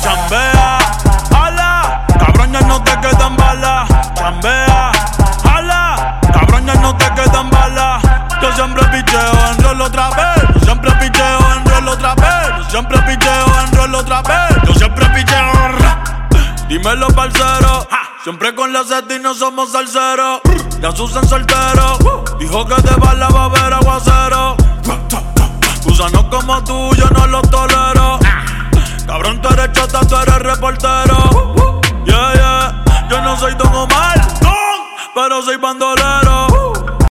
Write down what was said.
chambea, ala, cabrón ya no te quedan balas. Chambea, ala, cabrón ya no te quedan balas. Yo siempre picheo en rol otra vez. Yo siempre picheo en rol otra vez. Yo siempre picheo en rol otra vez. Yo siempre picheo. Dímelo, parcero. Siempre con la seta y no somos salseros. Ya Susan soltero. Dijo que de bala va a haber aguacero. Gusanos como tú, yo no los tolero. Cabrón, tú eres chota, tú eres reportero. Yeah, yeah. Yo no soy Don Omar, pero soy bandolero.